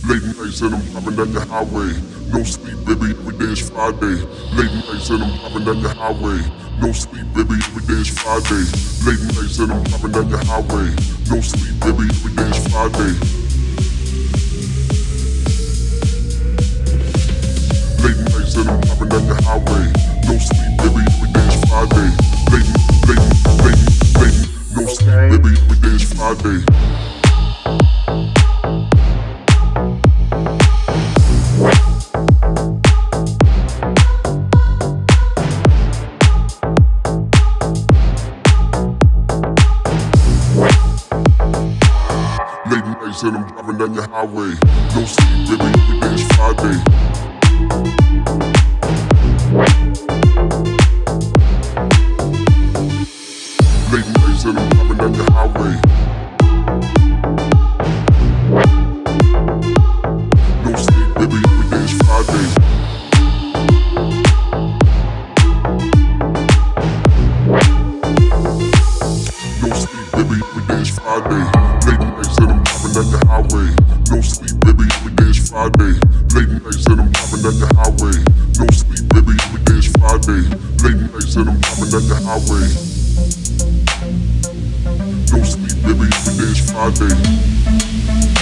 Late nights and I'm driving down the highway. No sleep, baby, every day is Friday. Late nights and I'm driving down the highway. No sleep, baby, every day is Friday. Late nights and I'm driving down the highway. No sleep, baby, every day is Friday. Late nights and I'm driving down the highway. No sleep, baby, every day is Friday. No sleep, baby, every day is Friday. Late nights and I'm driving down the highway. No sleep, baby, every day is Friday. Late nights and I'm driving down the highway. No sleep, baby, every day is Friday. No sleep, baby, every day is Friday. Late nights and I'm driving down the highway. No sleep, baby, every day is Friday. Late nights and I'm driving down the highway. No sleep, baby, every day is Friday. Late nights and I'm driving down the highway. No sleep, baby, every day is Friday.